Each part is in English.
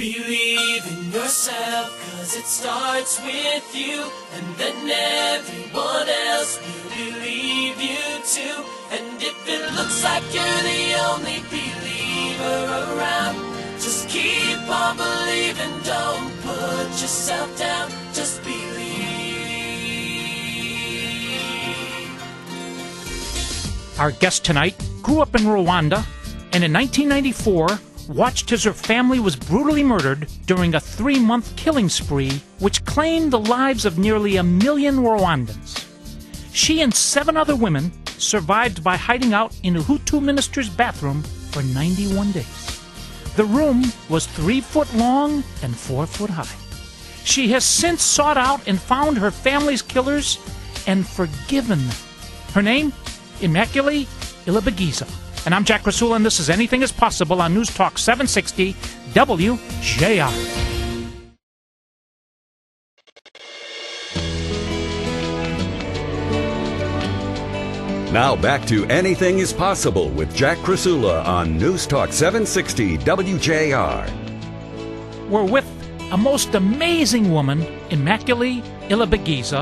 Believe in yourself, 'cause it starts with you, and then everyone else will believe you too. And if it looks like you're the only believer around, just keep on believing, don't put yourself down, just believe. Our guest tonight grew up in Rwanda, and in 1994 watched as her family was brutally murdered during a 3-month killing spree which claimed the lives of nearly 1 million Rwandans. She and 7 other women survived by hiding out in a Hutu minister's bathroom for 91 days. The room was 3 foot long and 4 foot high. She has since sought out and found her family's killers and forgiven them. Her name? Immaculée Ilibagiza. And I'm Jack Rasula, and this is Anything is Possible on News Talk 760 WJR. Now back to Anything is Possible with Jack Rasula on News Talk 760 WJR. We're with a most amazing woman, Immaculée Ilibagiza,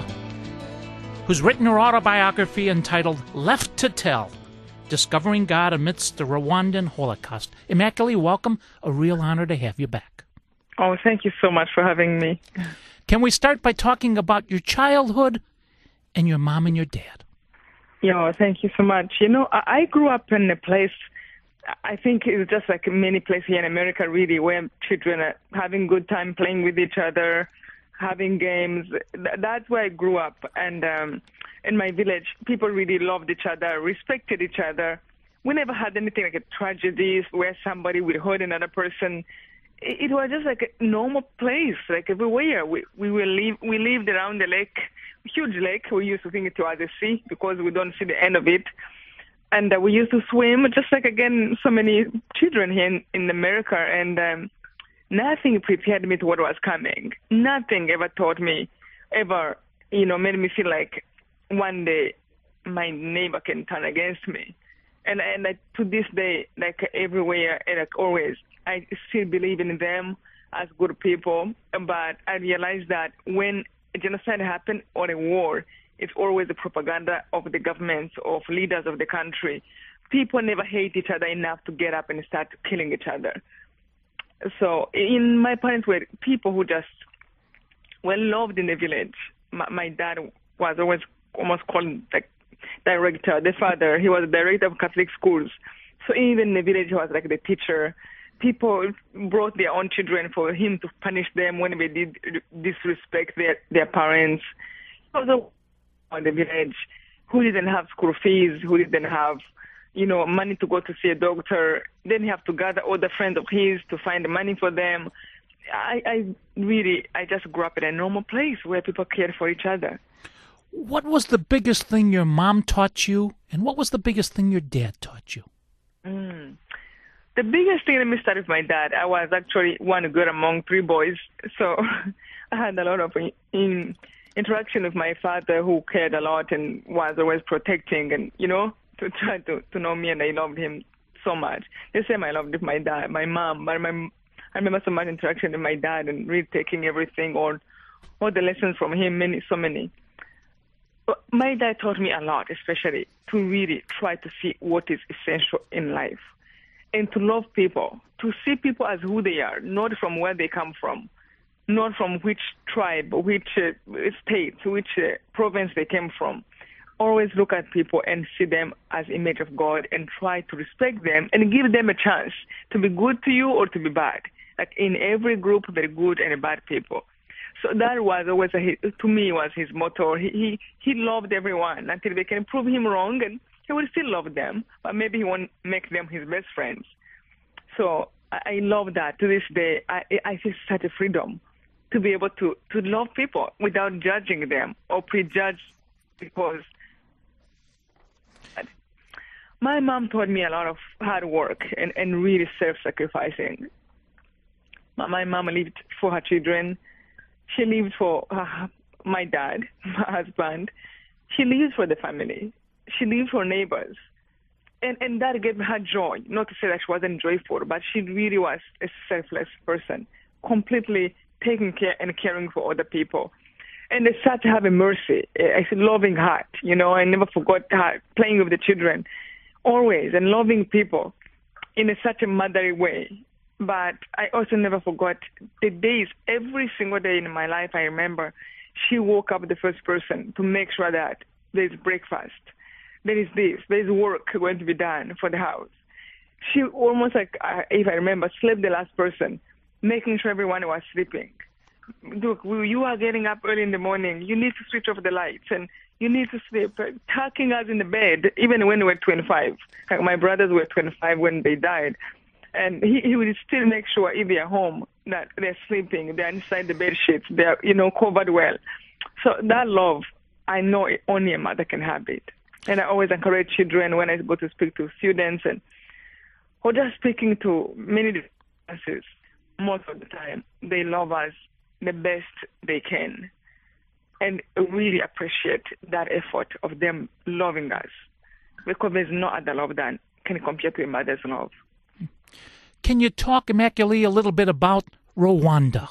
who's written her autobiography entitled Left to Tell: Discovering God Amidst the Rwandan Holocaust. Immaculée, welcome. A real honor to have you back. Oh, thank you so much for having me. Can we start by talking about your childhood and your mom and your dad? Yeah, thank you so much. You know, I grew up in a place, I think it's just like many places here in America, really, where children are having good time playing with each other, having games. That's where I grew up. And in my village, people really loved each other, respected each other. We never had anything like a tragedies where somebody would hurt another person. It was just like a normal place, like everywhere. We lived around the lake, huge lake. We used to think it was the sea because we don't see the end of it. And we used to swim, just like, again, so many children here in America. And nothing prepared me to what was coming. Nothing ever taught me, ever, made me feel like one day my neighbor can turn against me. And to this day, like everywhere, and like always, I still believe in them as good people. But I realized that when a genocide happens or a war, it's always the propaganda of the governments, of leaders of the country. People never hate each other enough to get up and start killing each other. So my parents were people who just were loved in the village. My dad was always almost called like director. The father, he was the director of Catholic schools. So even in the village, he was like the teacher. People brought their own children for him to punish them when they did disrespect their parents. He was in the village who didn't have school fees, who didn't have money to go to see a doctor. Then he have to gather all the friends of his to find the money for them. I just grew up in a normal place where people cared for each other. What was the biggest thing your mom taught you, and what was the biggest thing your dad taught you? The biggest thing, let me start with my dad. I was actually one girl among 3 boys, so I had a lot of interaction with my father, who cared a lot and was always protecting and, to try to know me, and I loved him so much. The same I loved with my dad, my mom, but I remember so much interaction with my dad and really taking everything, all the lessons from him, so many. But my dad taught me a lot, especially to really try to see what is essential in life and to love people, to see people as who they are, not from where they come from, not from which tribe, which state, which province they came from. Always look at people and see them as image of God and try to respect them and give them a chance to be good to you or to be bad. Like in every group, there are good and bad people. So that was always, to me, was his motto. He loved everyone until they can prove him wrong, and he will still love them, but maybe he won't make them his best friends. So I love that. To this day, I feel such a freedom to be able to love people without judging them or prejudge, because my mom taught me a lot of hard work and really self-sacrificing. My mom lived for her children. She lived for my dad, my husband. She lived for the family. She lived for neighbors. And that gave her joy. Not to say that she wasn't joyful, but she really was a selfless person completely taking care and caring for other people. And they start to have a mercy, a loving heart. I never forgot her playing with the children, always, and loving people in such a motherly way. But I also never forgot the days, every single day in my life, I remember she woke up the first person to make sure that there's breakfast, there is this, there's work going to be done for the house. She almost like, if I remember, slept the last person, making sure everyone was sleeping. Look, you are getting up early in the morning. You need to switch off the lights and you need to sleep. Tucking us in the bed, even when we were 25. Like my brothers were 25 when they died. And he would still make sure if they're home that they're sleeping, they're inside the bed sheets, they're, covered well. So that love, I know only a mother can have it. And I always encourage children when I go to speak to students or just speaking to many differences. Most of the time, they love us the best they can and really appreciate that effort of them loving us, because there's no other love that can compare to a mother's love. Can you talk, Immaculée, a little bit about Rwanda?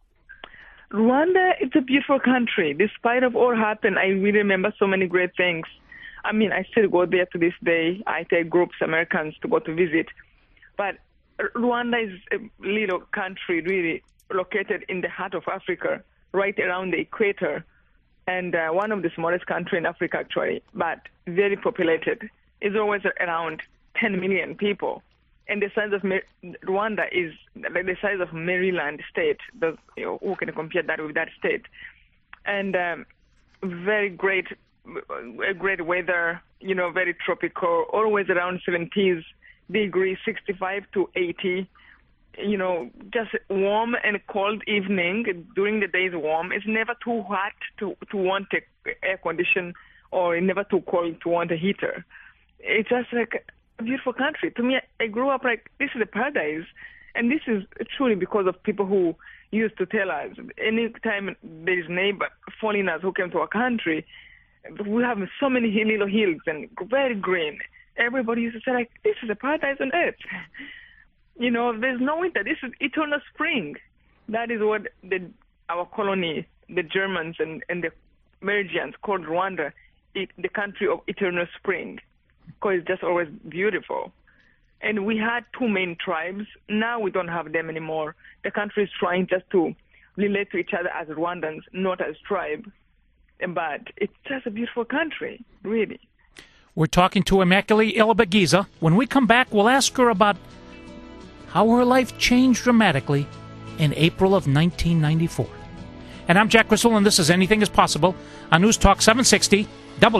Rwanda, it's a beautiful country. Despite of all happened, I really remember so many great things. I mean, I still go there to this day. I take groups, Americans, to go to visit. But Rwanda is a little country, really, located in the heart of Africa, right around the equator, and one of the smallest countries in Africa, actually, but very populated. It's always around 10 million people. And the size of Rwanda is like the size of Maryland state. Who can compare that with that state? And very great weather, very tropical, always around 70s degrees, 65 to 80. Just warm and cold evening. During the day is warm. It's never too hot to want air condition, or never too cold to want a heater. It's just like a beautiful country. To me, I grew up like, this is a paradise. And this is truly because of people who used to tell us, anytime there is foreigners who came to our country, we have so many little hills and very green. Everybody used to say, like, this is a paradise on earth. There's no winter. This is eternal spring. That is what our colony, the Germans and the Belgians called Rwanda, the country of eternal spring, because it's just always beautiful. And we had two main tribes. Now we don't have them anymore. The country is trying just to relate to each other as Rwandans, not as tribe. But it's just a beautiful country, really. We're talking to Immaculée Ilibagiza. When we come back, we'll ask her about how her life changed dramatically in April of 1994. And I'm Jack Krasula, and this is Anything is Possible on News Talk 760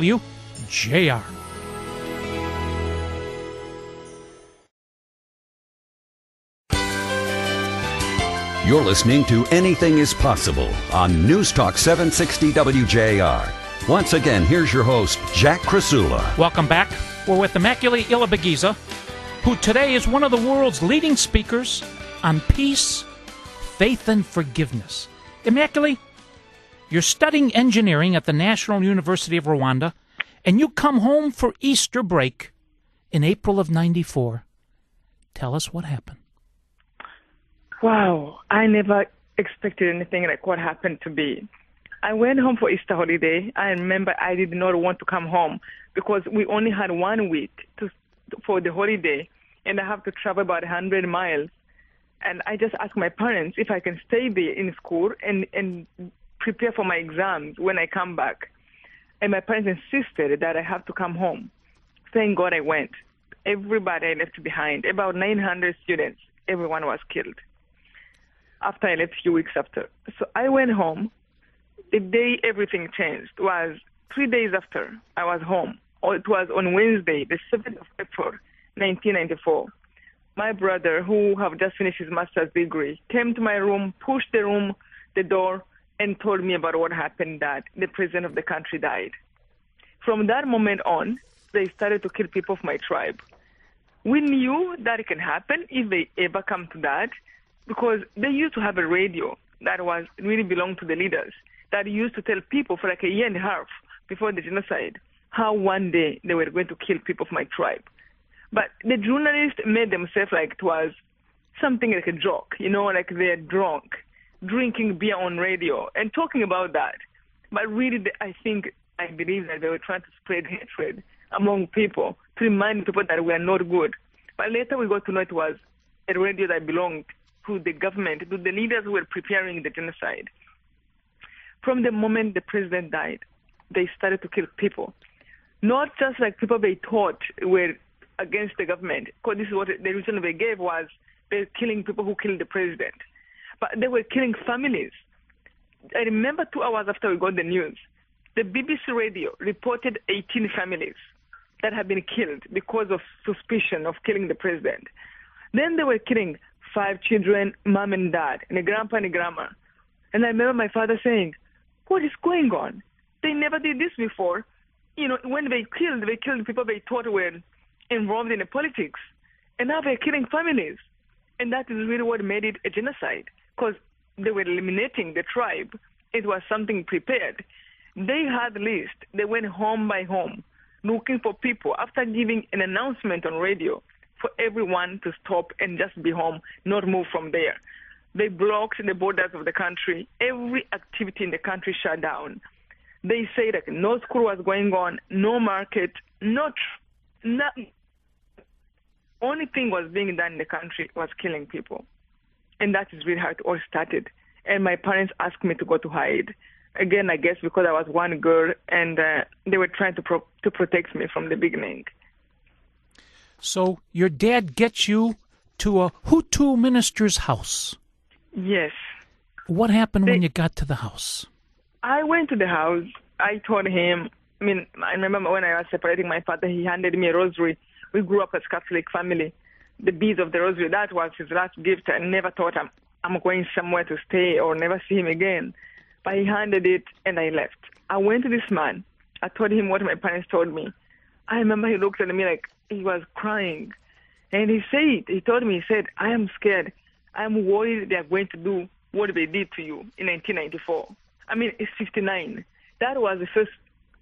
WJR. You're listening to Anything is Possible on News Talk 760 WJR. Once again, here's your host, Jack Krasula. Welcome back. We're with Immaculée Ilibagiza, who today is one of the world's leading speakers on peace, faith, and forgiveness. Immaculée, you're studying engineering at the National University of Rwanda, and you come home for Easter break in April of 94. Tell us what happened. Wow, I never expected anything like what happened to be. I went home for Easter holiday. I remember I did not want to come home because we only had 1 week for the holiday, and I have to travel about 100 miles. And I just asked my parents if I can stay there in school and prepare for my exams when I come back. And my parents insisted that I have to come home. Thank God I went. Everybody I left behind, about 900 students, everyone was killed after I left a few weeks after. So I went home. The day everything changed was 3 days after I was home. It was on Wednesday, the 7th of April, 1994. My brother, who have just finished his master's degree, came to my room, pushed the door, and told me about what happened, that the president of the country died. From that moment on, they started to kill people of my tribe. We knew that it can happen if they ever come to that, because they used to have a radio that really belonged to the leaders, that used to tell people for like a year and a half before the genocide how one day they were going to kill people of my tribe. But the journalists made themselves like it was something like a joke, like they're drunk, drinking beer on radio and talking about that. But really, I believe that they were trying to spread hatred among people, to remind people that we are not good. But later we got to know it was a radio that belonged to the government, to the leaders who were preparing the genocide. From the moment the president died, they started to kill people. Not just like people they thought were against the government, because this is what the reason they gave was they're killing people who killed the president. But they were killing families. I remember 2 hours after we got the news, the BBC radio reported 18 families that had been killed because of suspicion of killing the president. Then they were killing 5 children, mom and dad, and a grandpa and a grandma. And I remember my father saying, what is going on? They never did this before. When they killed people they thought were involved in the politics. And now they're killing families. And that is really what made it a genocide, because they were eliminating the tribe. It was something prepared. They had a list. They went home by home, looking for people after giving an announcement on radio for everyone to stop and just be home, not move from there. They blocked the borders of the country. Every activity in the country shut down. They say that no school was going on, no market, nothing. Only thing was being done in the country was killing people. And that is really how it all started. And my parents asked me to go to hide. Again, I guess because I was one girl, and they were trying to protect me from the beginning. So your dad gets you to a Hutu minister's house. Yes. What happened when you got to the house? I went to the house. I told him, I remember when I was separating my father, he handed me a rosary. We grew up as Catholic family. The beads of the rosary, that was his last gift. I never thought I'm going somewhere to stay or never see him again. But he handed it, and I left. I went to this man. I told him what my parents told me. I remember he looked at me like he was crying. And he told me, I am scared. I'm worried they are going to do what they did to you in 1994. It's 59. That was the first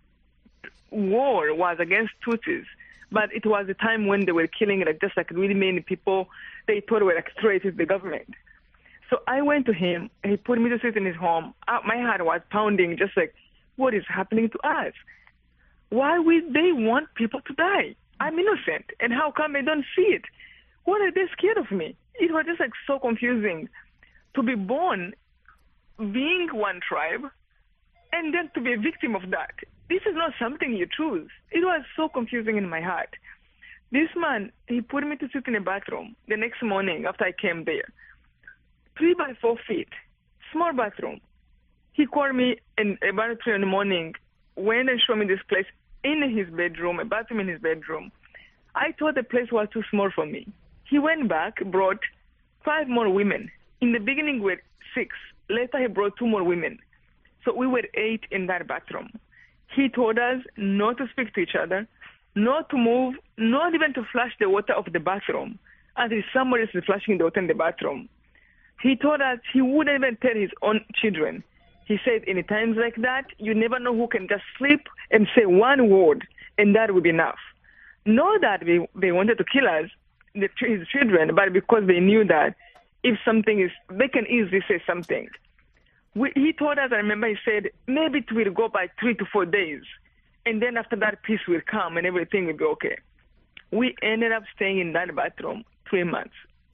war was against Tutsis. But it was a time when they were killing just really many people they thought were straight with the government. So I went to him. He put me to sit in his home. My heart was pounding, just like, what is happening to us? Why would they want people to die? I'm innocent. And how come they don't see it? What are they scared of me? It was just so confusing to be born being one tribe and then to be a victim of that. This is not something you choose. It was so confusing in my heart. This man, he put me to sit in a bathroom the next morning after I came there. 3 by 4 feet, small bathroom. He called me about 3 in the morning, went and showed me this place in his bedroom, a bathroom in his bedroom. I thought the place was too small for me. He went back, brought 5 more women. In the beginning, we were 6. Later, he brought 2 more women. So we were 8 in that bathroom. He told us not to speak to each other, not to move, not even to flush the water of the bathroom until somebody is flushing the water in the bathroom. He told us he wouldn't even tell his own children. He said, in times like that, you never know who can just slip and say one word, and that would be enough. Not that they wanted to kill us, his children, but because they knew that if something is, they can easily say something. He told us, I remember he said, maybe it will go by 3 to 4 days, and then after that, peace will come and everything will be okay. We ended up staying in that bathroom 3 months.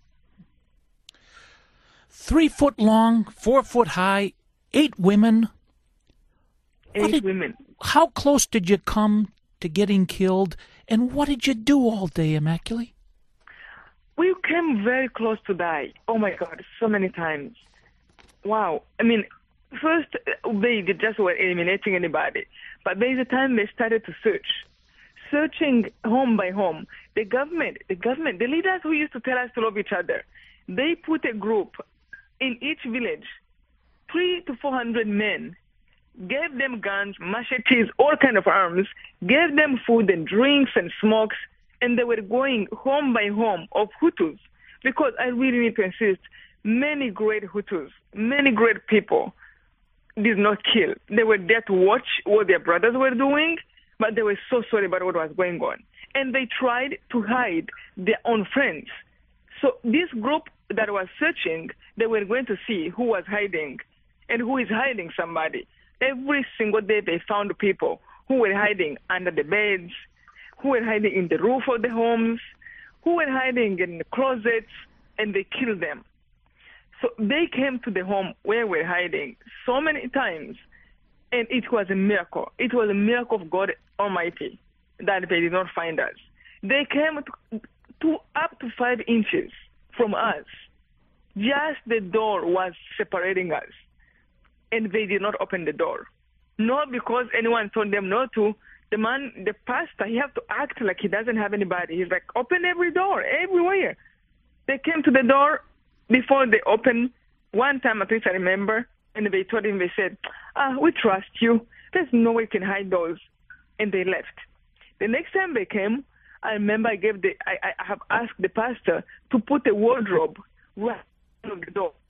3 foot long, 4 foot high, 8 women. 8 women. How close did you come to getting killed, and what did you do all day, Immaculée? We came very close to die. Oh my God, so many times. Wow. First, they just were eliminating anybody. But there's a time they started to searching home by home. The government, the leaders who used to tell us to love each other, they put a group in each village, 300 to 400 men, gave them guns, machetes, all kind of arms, gave them food and drinks and smokes, and they were going home by home of Hutus. Because I really need to insist, many great Hutus, many great people did not kill. They were there to watch what their brothers were doing, but they were so sorry about what was going on. And they tried to hide their own friends. So this group that was searching, they were going to see who was hiding and who is hiding somebody. Every single day they found people who were hiding under the beds, who were hiding in the roof of the homes, who were hiding in the closets, and they killed them. So they came to the home where we're hiding so many times, and it was a miracle. It was a miracle of God Almighty that they did not find us. They came to up to 5 inches from us. Just the door was separating us, and they did not open the door. Not because anyone told them not to. The pastor, he have to act like he doesn't have anybody. He's like, open every door, everywhere. They came to the door before they opened. One time, at least I remember, and they told him, they said, we trust you. There's no way you can hide those. And they left. The next time they came, I remember I have asked the pastor to put a wardrobe right on the door.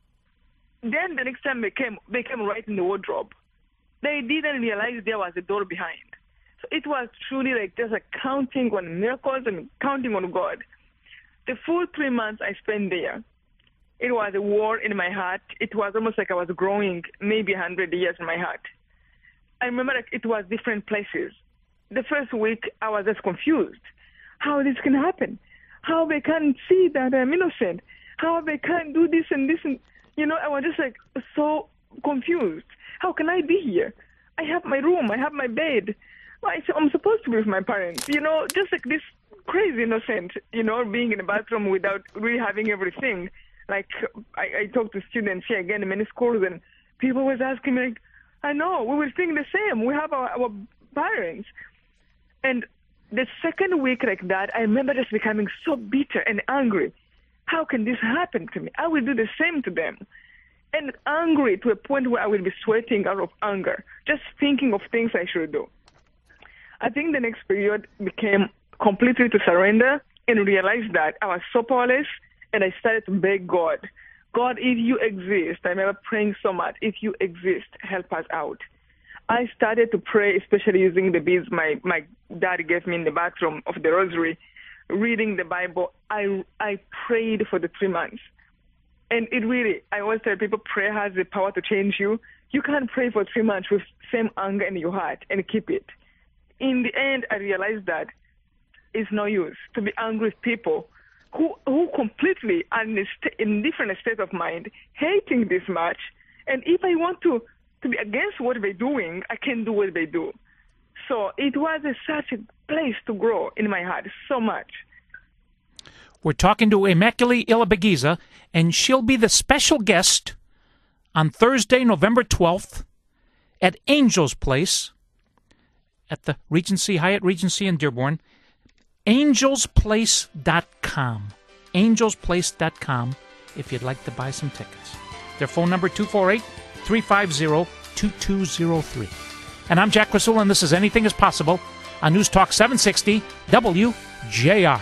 Then the next time they came right in the wardrobe. They didn't realize there was a door behind. So it was truly like just like counting on miracles and counting on God. The full 3 months I spent there, it was a war in my heart. It was almost like I was growing maybe 100 years in my heart. I remember like it was different places. The first week I was just confused. How this can happen? How they can't see that I'm innocent? How they can't do this and this? And, I was just like so confused. How can I be here? I have my room. I have my bed. I'm supposed to be with my parents. Just like this crazy innocent, being in a bathroom without really having everything. Like, I talk to students here again in many schools, and people was asking me, like, I know, we were thinking the same. We have our parents. And the second week like that, I remember just becoming so bitter and angry. How can this happen to me? I will do the same to them. And angry to a point where I will be sweating out of anger, just thinking of things I should do. I think the next period became completely to surrender and realize that I was so powerless, and I started to beg God, if you exist, I remember praying so much, if you exist, help us out. I started to pray, especially using the beads my dad gave me in the bathroom of the rosary, reading the Bible. I prayed for the 3 months. And it really, I always tell people, prayer has the power to change you. You can't pray for 3 months with same anger in your heart and keep it. In the end, I realized that it's no use to be angry with people who completely are in different state of mind, hating this much. And if I want to be against what they're doing, I can do what they do. So it was such a place to grow in my heart so much. We're talking to Immaculée Ilibagiza, and she'll be the special guest on Thursday, November 12th at Angel's Place at the Hyatt Regency in Dearborn. Angelsplace.com. Angelsplace.com if you'd like to buy some tickets. Their phone number 248-350-2203. And I'm Jack Krasula, and this is Anything is Possible on News Talk 760 WJR.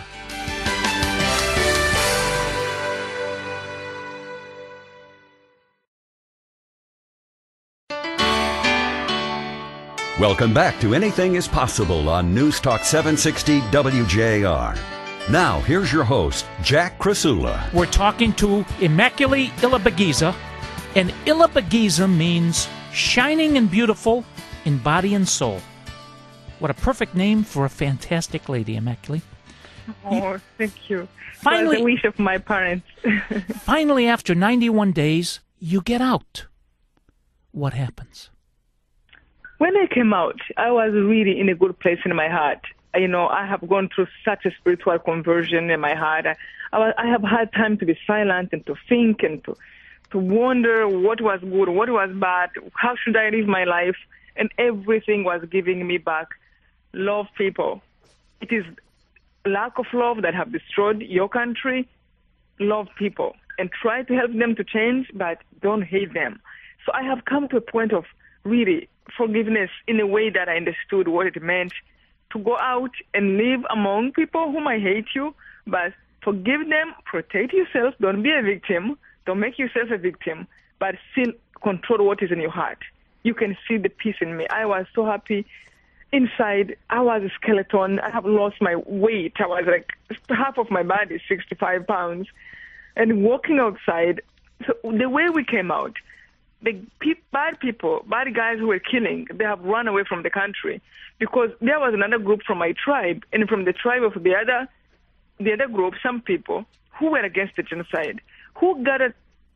Welcome back to Anything is Possible on News Talk 760 WJR. Now, here's your host, Jack Krasula. We're talking to Immaculée Ilibagiza, and Ilibagiza means shining and beautiful in body and soul. What a perfect name for a fantastic lady, Immaculée. Oh, thank you. Finally, it was the wish of my parents. Finally, after 91 days, you get out. What happens? When I came out, I was really in a good place in my heart. I have gone through such a spiritual conversion in my heart. I have had time to be silent and to think and to wonder what was good, what was bad, how should I live my life, and everything was giving me back. Love people. It is lack of love that have destroyed your country. Love people and try to help them to change, but don't hate them. So I have come to a point of really forgiveness in a way that I understood what it meant to go out and live among people who might hate you, but forgive them, protect yourself, don't be a victim, don't make yourself a victim, but still control what is in your heart. You can see the peace in me. I was so happy. Inside, I was a skeleton. I have lost my weight. I was like half of my body, 65 pounds. And walking outside, so the way we came out, the bad people, bad guys who were killing, they have run away from the country because there was another group from my tribe, and from the tribe of the other group, some people who were against the genocide, who gathered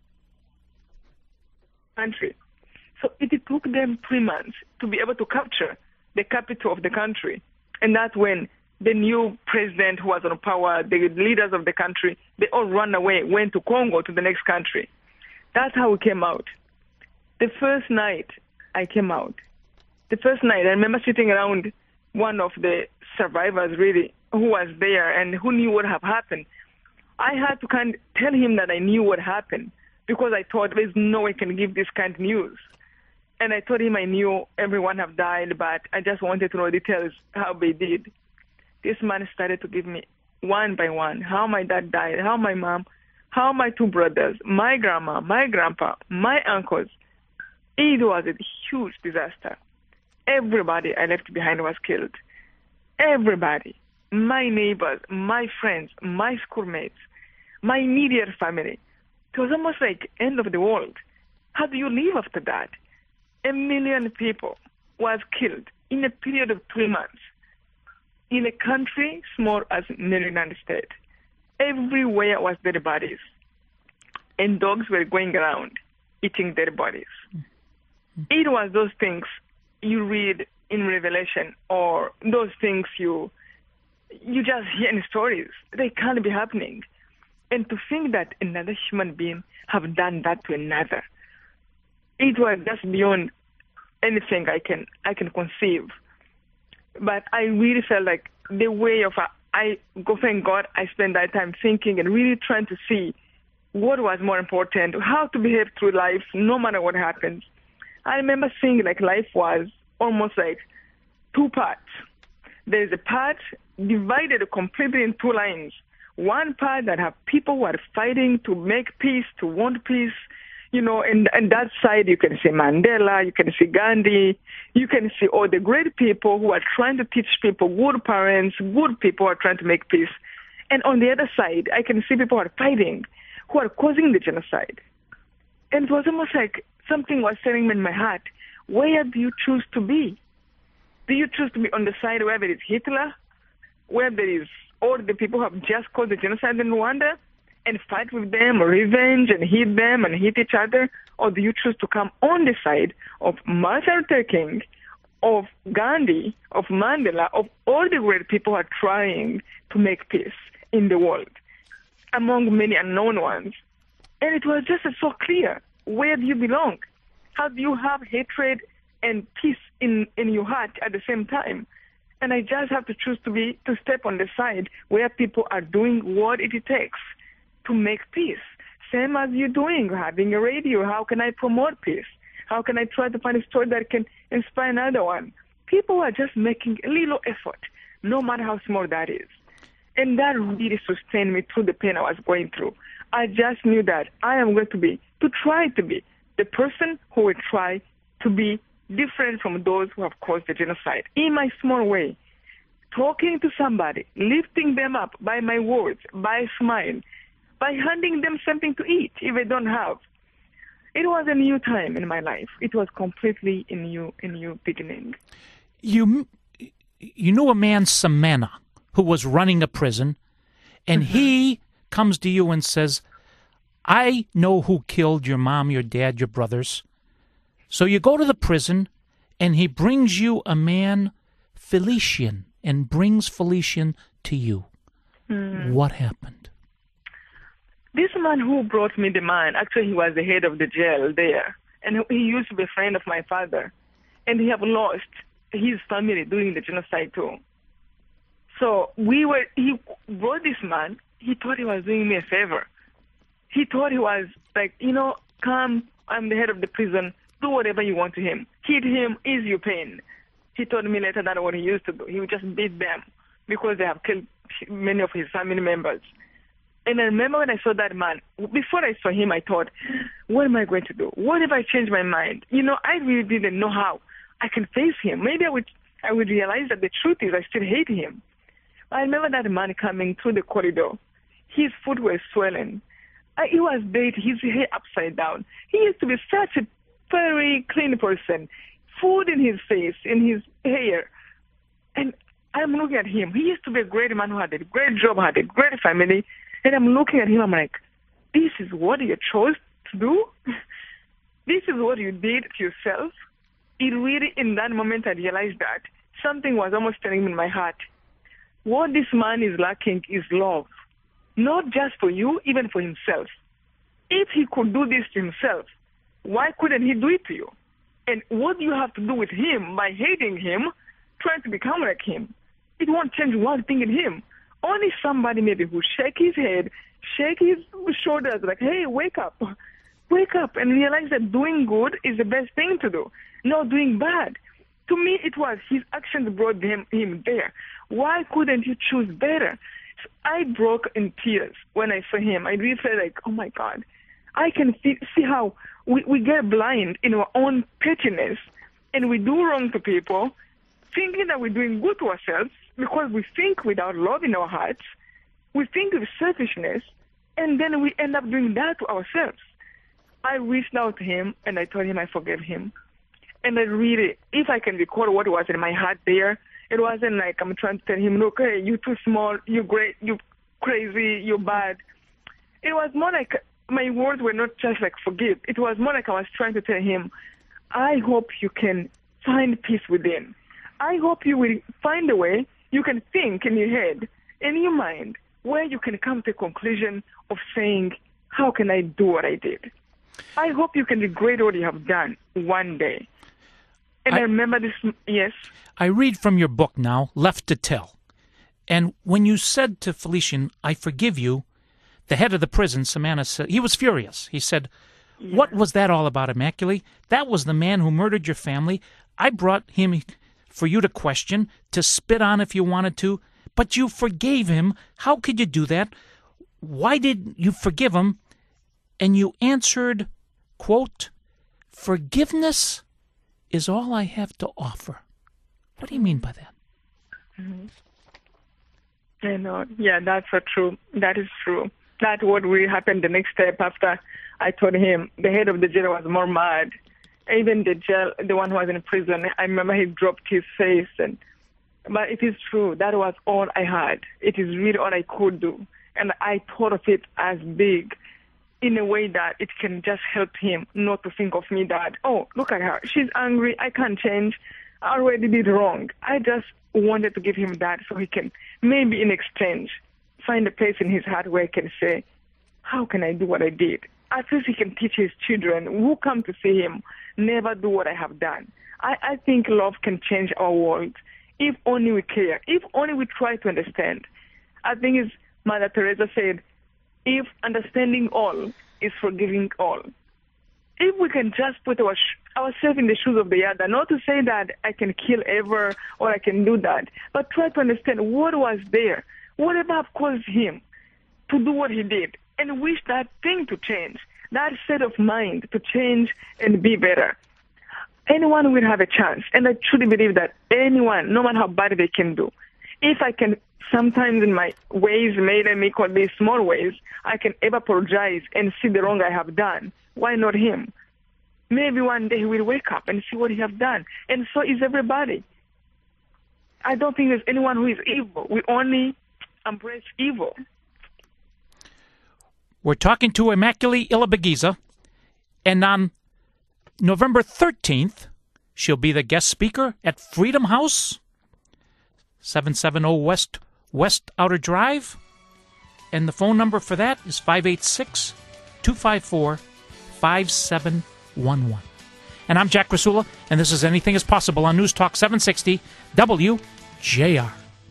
country. So it took them 3 months to be able to capture the capital of the country. And that's when the new president who was on power, the leaders of the country, they all ran away, went to Congo, to the next country. That's how we came out. The first night I came out, I remember sitting around one of the survivors, really, who was there and who knew what had happened. I had to kind of tell him that I knew what happened because I thought there's no way I can give this kind of news. And I told him I knew everyone have died, but I just wanted to know details, how they did. This man started to give me one by one how my dad died, how my mom, how my two brothers, my grandma, my grandpa, my uncles. It was a huge disaster. Everybody I left behind was killed. Everybody. My neighbors, my friends, my schoolmates, my immediate family. It was almost like end of the world. How do you live after that? 1 million people was killed in a period of 3 months in a country small as Maryland State. Everywhere was dead bodies, and dogs were going around eating dead bodies. It was those things you read in Revelation, or those things you just hear in stories. They can't be happening. And to think that another human being have done that to another, it was just beyond anything I can conceive. But I really felt like the way of thank God, I spent that time thinking and really trying to see what was more important, how to behave through life, no matter what happens. I remember seeing like life was almost like 2 parts. There is a part divided completely in 2 lines. One part that have people who are fighting to make peace, to want peace, and that side you can see Mandela, you can see Gandhi, you can see all the great people who are trying to teach people, good parents, good people who are trying to make peace. And on the other side, I can see people who are fighting, who are causing the genocide. And it was almost like something was telling me in my heart, where do you choose to be? Do you choose to be on the side where there is Hitler, where there is all the people who have just caused the genocide in Rwanda, and fight with them, revenge, and hit them and hit each other? Or do you choose to come on the side of Martin Luther King, of Gandhi, of Mandela, of all the great people who are trying to make peace in the world, among many unknown ones? And it was just so clear. Where do you belong? How do you have hatred and peace in your heart at the same time? And I just have to choose to step on the side where people are doing what it takes to make peace. Same as you're doing, having a radio. How can I promote peace? How can I try to find a story that can inspire another one? People are just making a little effort, no matter how small that is. And that really sustained me through the pain I was going through. I just knew that I am going to try to be the person who will try to be different from those who have caused the genocide. In my small way, talking to somebody, lifting them up by my words, by a smile, by handing them something to eat if they don't have. It was a new time in my life. It was completely a new beginning. You knew a man, Samana, who was running a prison, and he comes to you and says, I know who killed your mom, your dad, your brothers. So you go to the prison, and he brings you a man, Felician, and brings Felician to you. What happened? This man who brought me the man, actually he was the head of the jail there, and he used to be a friend of my father, and he have lost his family during the genocide too. So he brought this man, he thought he was doing me a favor. He thought he was like, come, I'm the head of the prison, do whatever you want to him. Hit him, ease your pain. He told me later that what he used to do. He would just beat them because they have killed many of his family members. And I remember when I saw that man, before I saw him, I thought, what am I going to do? What if I change my mind? I really didn't know how I can face him. Maybe I would realize that the truth is I still hate him. I remember that man coming through the corridor. His foot was swollen. He was dirty, his hair upside down. He used to be such a very clean person. Food in his face, in his hair. And I'm looking at him. He used to be a great man who had a great job, had a great family. And I'm looking at him, I'm like, this is what you chose to do? This is what you did to yourself? It really, in that moment, I realized that something was almost telling me in my heart. What this man is lacking is love. Not just for you, even for himself. If he could do this to himself, why couldn't he do it to you? And what do you have to do with him by hating him, trying to become like him? It won't change one thing in him. Only somebody maybe who shake his head, shake his shoulders, like, hey, wake up. Wake up and realize that doing good is the best thing to do, not doing bad. To me, it was his actions brought him there. Why couldn't you choose better? So I broke in tears when I saw him. I really felt like, oh, my God. I can see how we get blind in our own pettiness and we do wrong to people, thinking that we're doing good to ourselves because we think without love in our hearts. We think with selfishness, and then we end up doing that to ourselves. I reached out to him, and I told him I forgave him. And I really, if I can recall what was in my heart there, it wasn't like I'm trying to tell him, look, hey, you're too small, you're great, you're crazy, you're bad. It was more like my words were not just like forgive. It was more like I was trying to tell him, I hope you can find peace within. I hope you will find a way you can think in your head, in your mind, where you can come to a conclusion of saying, how can I do what I did? I hope you can regret what you have done one day. And I remember this, yes? I read from your book now, Left to Tell. And when you said to Felician, I forgive you, the head of the prison, Samana, said, he was furious. He said, what was that all about, Immaculée? That was the man who murdered your family. I brought him for you to question, to spit on if you wanted to, but you forgave him. How could you do that? Why did you forgive him? And you answered, quote, forgiveness is all I have to offer. What do you mean by that? Mm-hmm. I know. Yeah, that's so true. That is true. That's what really happened the next step after I told him. The head of the jail was more mad. Even the jail, the one who was in prison, I remember he dropped his face. But it is true. That was all I had. It is really all I could do. And I thought of it as big in a way that it can just help him not to think of me that, oh, look at her. She's angry. I can't change. I already did wrong. I just wanted to give him that so he can maybe in exchange find a place in his heart where he can say, how can I do what I did? At least he can teach his children who come to see him, never do what I have done. I think love can change our world if only we care, if only we try to understand. I think as Mother Teresa said, if understanding all is forgiving all. If we can just put ourselves in the shoes of the other, not to say that I can kill ever or I can do that, but try to understand what was there, whatever have caused him to do what he did, and wish that thing to change, that set of mind to change and be better. Anyone will have a chance, and I truly believe that anyone, no matter how bad they can do, if I can sometimes in my ways, made and make all these small ways, I can ever apologize and see the wrong I have done. Why not him? Maybe one day he will wake up and see what he have done. And so is everybody. I don't think there's anyone who is evil. We only embrace evil. We're talking to Immaculée Ilibagiza, and on November 13th, she'll be the guest speaker at Freedom House, 770 West Outer Drive, and the phone number for that is 586-254-5711. And I'm Jack Krasula, and this is Anything is Possible on News Talk 760 WJR.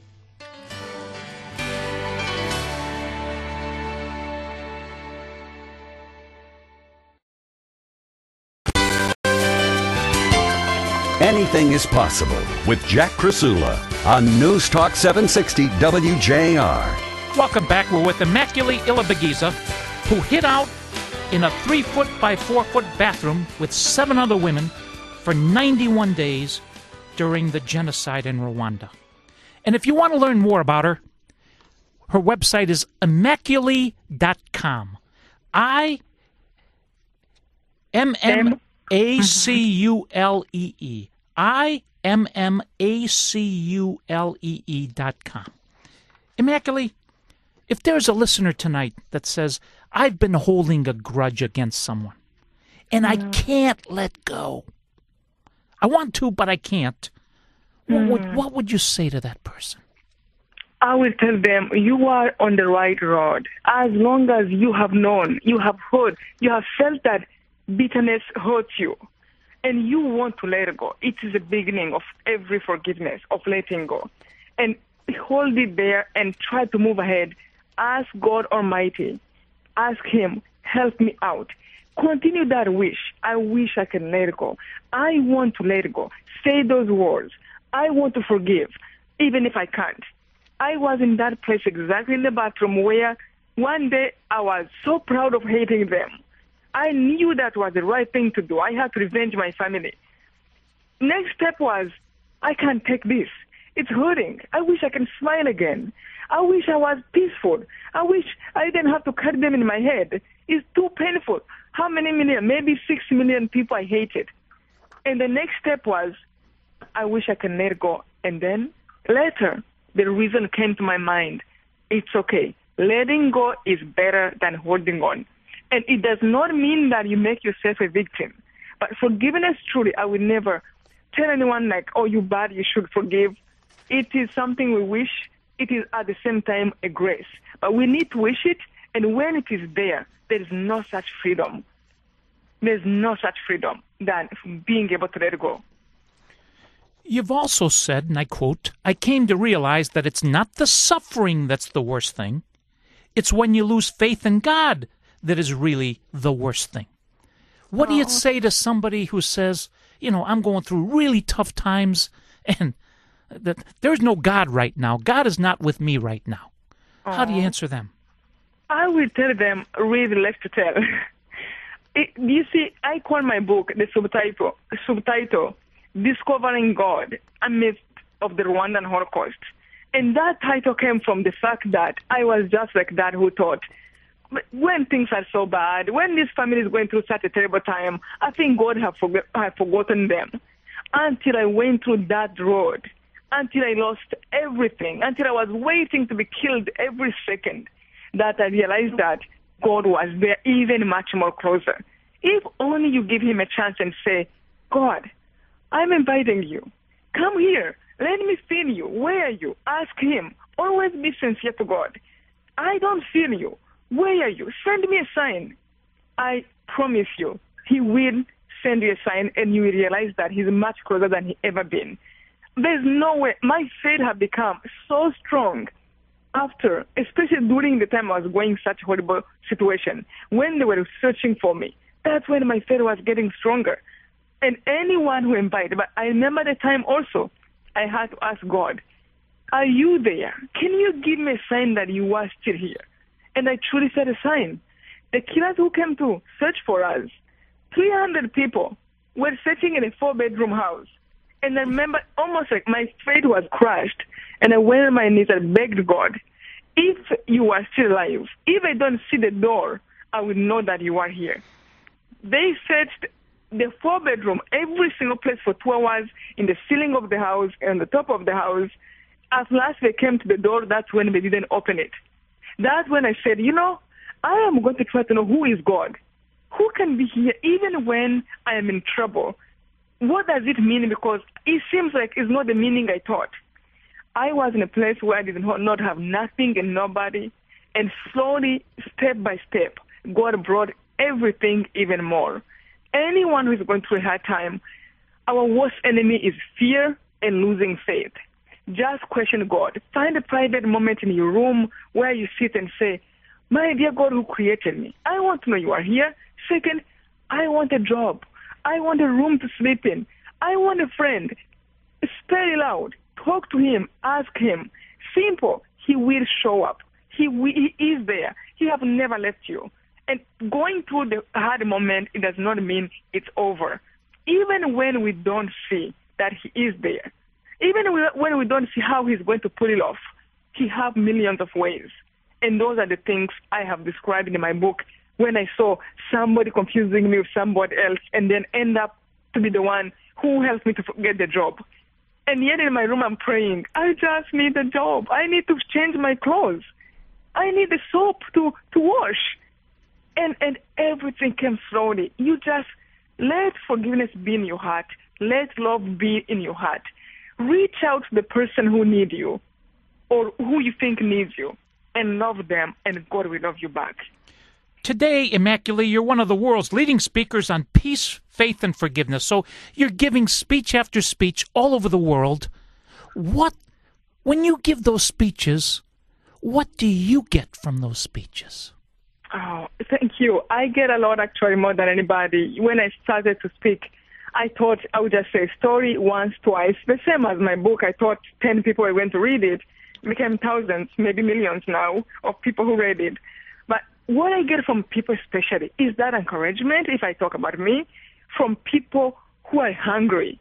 Anything is Possible with Jack Krasula on News Talk 760 WJR. Welcome back. We're with Immaculée Ilibagiza, who hid out in a 3-foot by 4-foot bathroom with 7 other women for 91 days during the genocide in Rwanda. And if you want to learn more about her, her website is immaculée.com. IMMACULEE. IMMACULEE.com. Immaculate, if there's a listener tonight that says, I've been holding a grudge against someone, and I can't let go. I want to, but I can't. What would you say to that person? I will tell them, you are on the right road. As long as you have known, you have heard, you have felt that bitterness hurts you, and you want to let it go. It is the beginning of every forgiveness, of letting go. And hold it there and try to move ahead. Ask God Almighty. Ask Him, help me out. Continue that wish. I wish I can let it go. I want to let it go. Say those words. I want to forgive, even if I can't. I was in that place exactly in the bathroom where one day I was so proud of hating them. I knew that was the right thing to do. I had to revenge my family. Next step was, I can't take this. It's hurting. I wish I can smile again. I wish I was peaceful. I wish I didn't have to cut them in my head. It's too painful. How many million? Maybe 6 million people I hated. And the next step was, I wish I can let go. And then later, the reason came to my mind. It's okay. Letting go is better than holding on. And it does not mean that you make yourself a victim. But forgiveness, truly, I will never tell anyone like, oh, you bad, you should forgive. It is something we wish. It is at the same time a grace. But we need to wish it, and when it is there, there is no such freedom. There's no such freedom than being able to let go. You've also said, and I quote, I came to realize that it's not the suffering that's the worst thing. It's when you lose faith in God that is really the worst thing. What do you say to somebody who says, I'm going through really tough times, and there's no God right now. God is not with me right now. How do you answer them? I will tell them really less to tell. You see, I call my book the subtitle Discovering God Amidst of the Rwandan Holocaust. And that title came from the fact that I was just like that who thought, when things are so bad, when this family is going through such a terrible time, I think God have forgotten them. Until I went through that road, until I lost everything, until I was waiting to be killed every second, that I realized that God was there even much more closer. If only you give Him a chance and say, God, I'm inviting you. Come here. Let me feel you. Where are you? Ask Him. Always be sincere to God. I don't feel you. Where are you? Send me a sign. I promise you, He will send you a sign, and you will realize that He's much closer than He ever been. There's no way. My faith has become so strong after, especially during the time I was going such a horrible situation, when they were searching for me. That's when my faith was getting stronger. And anyone who invited, but I remember the time also, I had to ask God, are you there? Can you give me a sign that you are still here? And I truly said a sign. The killers who came to search for us, 300 people, were searching in a 4-bedroom house. And I remember almost like my faith was crushed. And I went on my knees and begged God, if you are still alive, if I don't see the door, I will know that you are here. They searched the 4-bedroom, every single place for 2 hours, in the ceiling of the house and the top of the house. At last they came to the door. That's when they didn't open it. That's when I said, I am going to try to know who is God. Who can be here even when I am in trouble? What does it mean? Because it seems like it's not the meaning I thought. I was in a place where I did not have nothing and nobody. And slowly, step by step, God brought everything even more. Anyone who is going through a hard time, our worst enemy is fear and losing faith. Just question God. Find a private moment in your room where you sit and say, my dear God who created me, I want to know you are here. Second, I want a job. I want a room to sleep in. I want a friend. Spell it out. Talk to Him. Ask Him. Simple. He will show up. He is there. He has never left you. And going through the hard moment, it does not mean it's over. Even when we don't see that He is there, even when we don't see how He's going to pull it off, He has millions of ways. And those are the things I have described in my book, when I saw somebody confusing me with somebody else and then end up to be the one who helped me to get the job. And yet in my room I'm praying, I just need a job. I need to change my clothes. I need the soap to wash. And everything came slowly. You just let forgiveness be in your heart. Let love be in your heart. Reach out to the person who needs you or who you think needs you and love them, and God will love you back. Today, Immaculée, you're one of the world's leading speakers on peace, faith, and forgiveness. So you're giving speech after speech all over the world. When you give those speeches, what do you get from those speeches? Oh, thank you. I get a lot, actually, more than anybody. When I started to speak, I thought I would just say story once, twice. The same as my book. I thought 10 people were going to read it. It became thousands, maybe millions now, of people who read it. But what I get from people especially is that encouragement, if I talk about me, from people who are hungry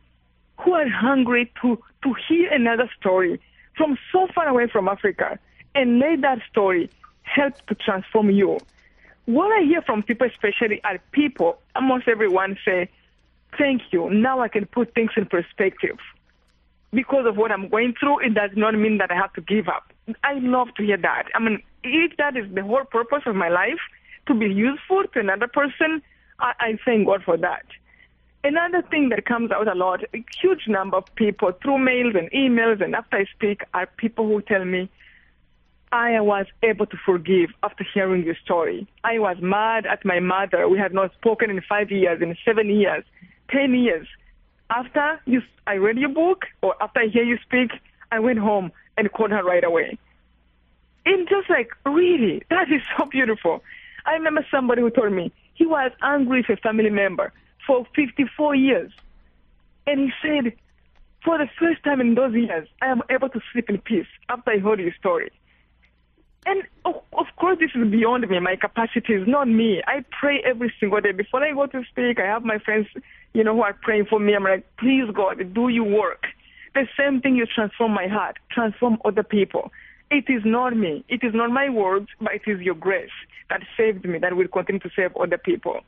to hear another story from so far away from Africa, and let that story help to transform you. What I hear from people especially are people, almost everyone say, thank you, now I can put things in perspective. Because of what I'm going through, it does not mean that I have to give up. I love to hear that. I mean, if that is the whole purpose of my life, to be useful to another person, I thank God for that. Another thing that comes out a lot, a huge number of people through mails and emails and after I speak are people who tell me, I was able to forgive after hearing your story. I was mad at my mother. We had not spoken in 5 years, in 7 years, 10 years. After I read your book, or after I hear you speak, I went home and called her right away. And just like, really, that is so beautiful. I remember somebody who told me he was angry with a family member for 54 years. And he said, for the first time in those years, I am able to sleep in peace after I heard your story. And of course, this is beyond me. My capacity is not me. I pray every single day. Before I go to speak, I have my friends, who are praying for me. I'm like, please, God, do your work. The same thing, you transform my heart, transform other people. It is not me. It is not my words, but it is your grace that saved me, that will continue to save other people.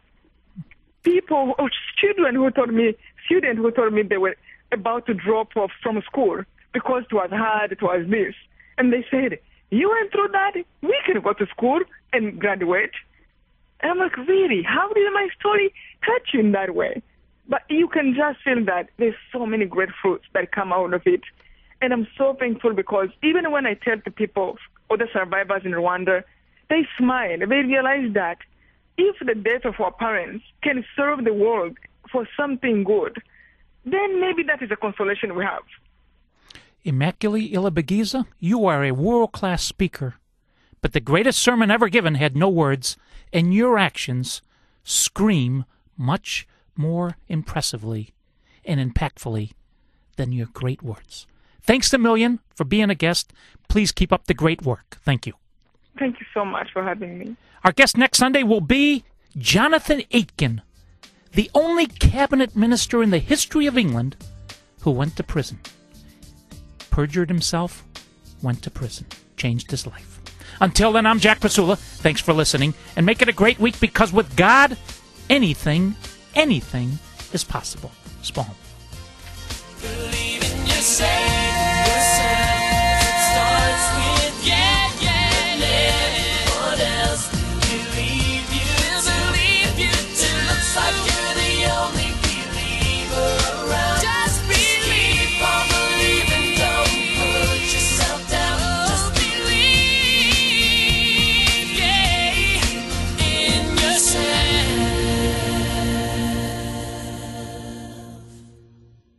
Students who told me they were about to drop off from school because it was hard, it was this. And they said, you went through that? We can go to school and graduate. And I'm like, really? How did my story touch you in that way? But you can just feel that there's so many great fruits that come out of it. And I'm so thankful because even when I tell the people, other survivors in Rwanda, they smile. They realize that if the death of our parents can serve the world for something good, then maybe that is a consolation we have. Immaculée Ilibagiza, you are a world-class speaker, but the greatest sermon ever given had no words, and your actions scream much more impressively and impactfully than your great words. Thanks a million for being a guest. Please keep up the great work. Thank you. Thank you so much for having me. Our guest next Sunday will be Jonathan Aitken, the only cabinet minister in the history of England who went to prison. Perjured himself, went to prison, changed his life. Until then, I'm Jack Krasula. Thanks for listening, and make it a great week because with God, anything is possible. Spalm.